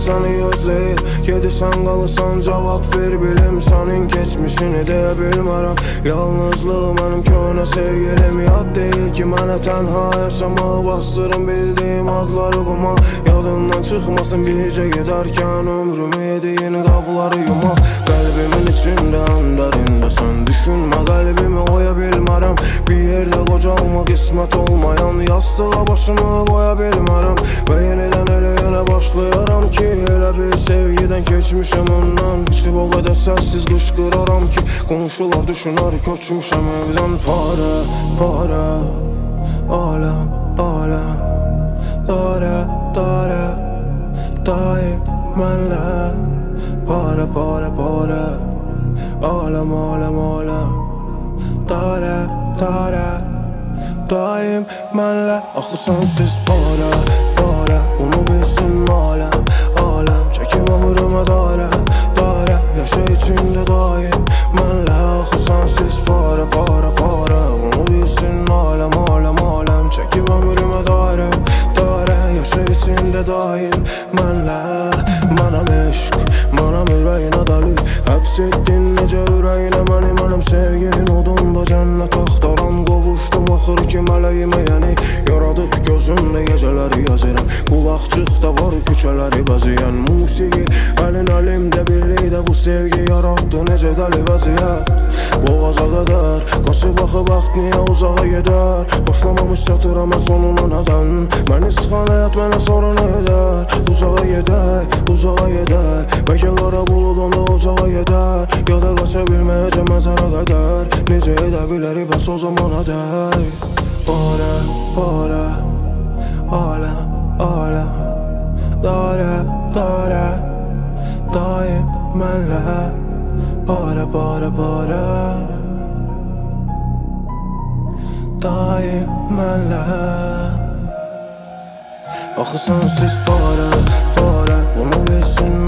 səni gözləyir. Gedirsən qalırsan cavab ver, bilim sənin keçmişini deyə bilmərəm. Yalnızlıq mənim köhnə sevgilim, yad deyil ki mənə tənha yaşamağı. Bastırım bildiyim adları quma, yadından çıxmasın bircə gedərkən ömrümü yediyin qapıları yumaq. Qəlbimin içində əndərində sən düşünmə, qəlbimi oya bilmərəm. Bir yerdə qocalmaq qismət olmayan yastığa başımı qoya bilmərəm. Və yenidən elə başlayaram ki, elə bir sevgidən keçmişəm ondan. İçib o qədər səssiz qışqıraram ki, qonşular düşünər köçmüşəm evdən. Para, para, aləm, aləm, dara, dara, daim mənlə. Para, para, para, aləm, aləm, aləm, dara, dara, daim mənlə. Axı sənsiz para, para, bunu bilsin aləm, aləm. Çəkim ömrümə dara, dara, yaşa içində daim mənlə. Axı sənsiz para, para, para, bunu bilsin aləm, aləm, aləm. Çəkim ömrümə dara, dara, yaşa içində daim mənlə. Mənəm eşq, mənəm ürəyinə dəli, həbs etdin necə ürəyinə məni. Mənim sevginin odunda cənnət axtaram, qovuşdum axır ki mələyimə. Yəni yaradıb gözümdə gecələri yazıram, qulaqcıqda var küçələri bəzəyən musiqi. Əlin əlimdə birlikdə bu sevgi yaratdı necə dəli vəziyyət. Boğaza qədər qaçıb axı vaxt niyə uzağa gedər. Başlamamış çatıram mən sonuna nədən. Məni sıxan həyat mənə sorun edər. Uzağa gedək, uzağa gedək, bəlkə qara bulud onda uzağa gedər. Ya da qaça bilməyəcəm məzara qədər. Necə edə bilərik bəs o zamana dək. Para, para, aləm, aləm, dara, dara, daim mənlə. Para, para, para, daim mənlə. Axı sənsiz para, para, bunu bilsin